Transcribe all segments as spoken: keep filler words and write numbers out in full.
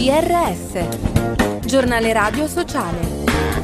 G R S, Giornale Radio Sociale.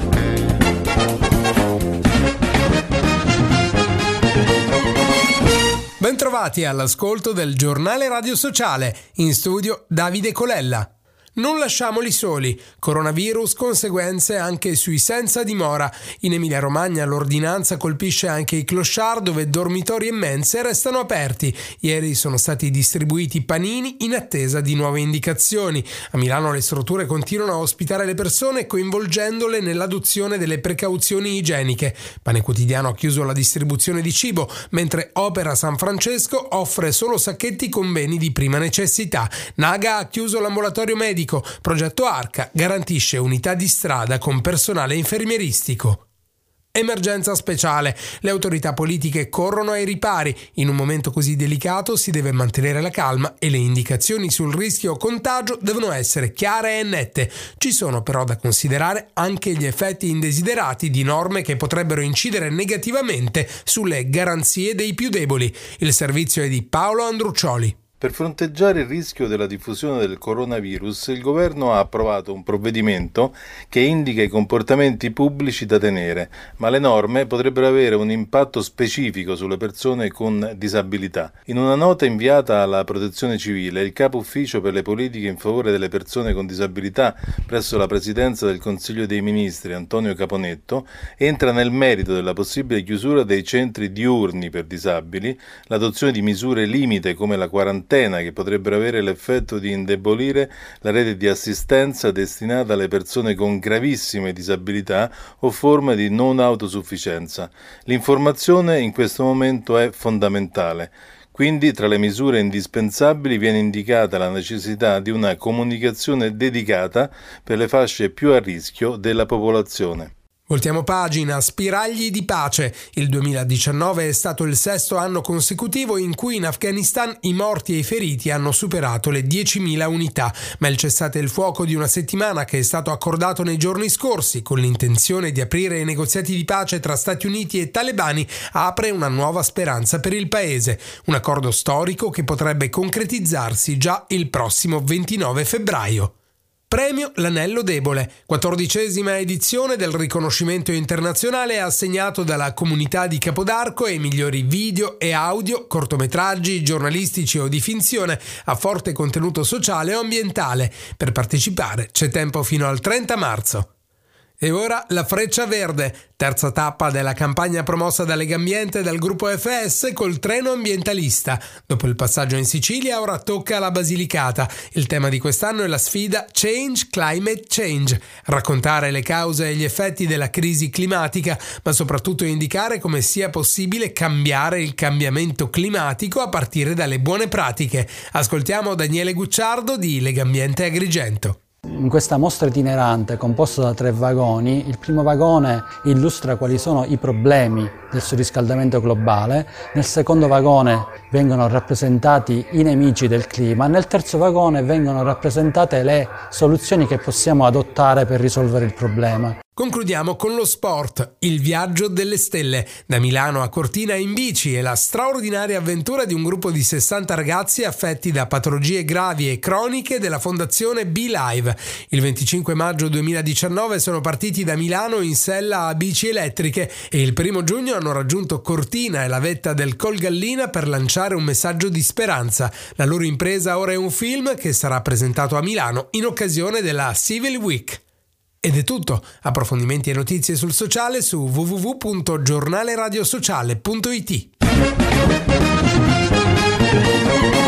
Bentrovati all'ascolto del Giornale Radio Sociale, in studio Davide Colella. Non lasciamoli soli, coronavirus, conseguenze anche sui senza dimora. In Emilia-Romagna l'ordinanza colpisce anche i clochard dove dormitori e mense restano aperti. Ieri sono stati distribuiti panini in attesa di nuove indicazioni. A Milano le strutture continuano a ospitare le persone coinvolgendole nell'adozione delle precauzioni igieniche. Pane Quotidiano ha chiuso la distribuzione di cibo, mentre Opera San Francesco offre solo sacchetti con beni di prima necessità. Naga ha chiuso l'ambulatorio medico. Progetto Arca garantisce unità di strada con personale infermieristico. Emergenza speciale. Le autorità politiche corrono ai ripari. In un momento così delicato si deve mantenere la calma e le indicazioni sul rischio contagio devono essere chiare e nette. Ci sono però da considerare anche gli effetti indesiderati di norme che potrebbero incidere negativamente sulle garanzie dei più deboli. Il servizio è di Paolo Andruccioli. Per fronteggiare il rischio della diffusione del coronavirus, il governo ha approvato un provvedimento che indica i comportamenti pubblici da tenere, ma le norme potrebbero avere un impatto specifico sulle persone con disabilità. In una nota inviata alla Protezione Civile, il capo ufficio per le politiche in favore delle persone con disabilità presso la Presidenza del Consiglio dei Ministri, Antonio Caponetto, entra nel merito della possibile chiusura dei centri diurni per disabili, l'adozione di misure limite come la quarantena che potrebbero avere l'effetto di indebolire la rete di assistenza destinata alle persone con gravissime disabilità o forme di non autosufficienza. L'informazione in questo momento è fondamentale. Quindi tra le misure indispensabili viene indicata la necessità di una comunicazione dedicata per le fasce più a rischio della popolazione. Voltiamo pagina, spiragli di pace. Il duemiladiciannove è stato il sesto anno consecutivo in cui in Afghanistan i morti e i feriti hanno superato le diecimila unità, ma il cessate il fuoco di una settimana che è stato accordato nei giorni scorsi con l'intenzione di aprire i negoziati di pace tra Stati Uniti e talebani apre una nuova speranza per il paese, un accordo storico che potrebbe concretizzarsi già il prossimo ventinove febbraio. Premio L'Anello Debole, quattordicesima edizione del riconoscimento internazionale assegnato dalla comunità di Capodarco ai migliori video e audio, cortometraggi, giornalistici o di finzione a forte contenuto sociale o ambientale. Per partecipare c'è tempo fino al trenta marzo. E ora la Freccia Verde, terza tappa della campagna promossa da Legambiente e dal gruppo F S col treno ambientalista. Dopo il passaggio in Sicilia ora tocca la Basilicata. Il tema di quest'anno è la sfida Change Climate Change, raccontare le cause e gli effetti della crisi climatica, ma soprattutto indicare come sia possibile cambiare il cambiamento climatico a partire dalle buone pratiche. Ascoltiamo Daniele Gucciardo di Legambiente Agrigento. In questa mostra itinerante composta da tre vagoni, il primo vagone illustra quali sono i problemi del surriscaldamento globale, nel secondo vagone vengono rappresentati i nemici del clima, nel terzo vagone vengono rappresentate le soluzioni che possiamo adottare per risolvere il problema. Concludiamo con lo sport, il viaggio delle stelle, da Milano a Cortina in bici e la straordinaria avventura di un gruppo di sessanta ragazzi affetti da patologie gravi e croniche della fondazione B-Live. Il venticinque maggio duemiladiciannove sono partiti da Milano in sella a bici elettriche e il primo giugno hanno raggiunto Cortina e la vetta del Col Gallina per lanciare un messaggio di speranza. La loro impresa ora è un film che sarà presentato a Milano in occasione della Civil Week. Ed è tutto. Approfondimenti e notizie sul sociale su w w w punto giornaleradiosociale punto i t.